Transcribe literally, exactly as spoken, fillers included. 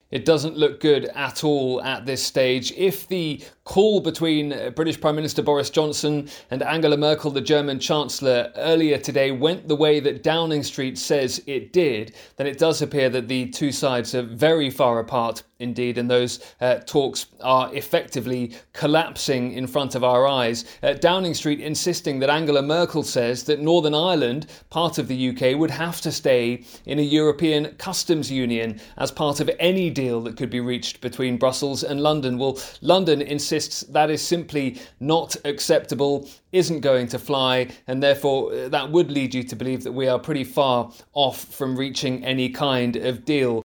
It doesn't look good at all at this stage. If the call between British Prime Minister Boris Johnson and Angela Merkel, the German Chancellor, earlier today went the way that Downing Street says it did, then it does appear that the two sides are very far apart indeed, and those uh, talks are effectively collapsing in front of our eyes. Uh, Downing Street insisting that Angela Merkel says that Northern Ireland, part of the U K, would have to stay in a European customs union as part of any deal that could be reached between Brussels and London. Well, London insists that is simply not acceptable, isn't going to fly, and therefore that would lead you to believe that we are pretty far off from reaching any kind of deal.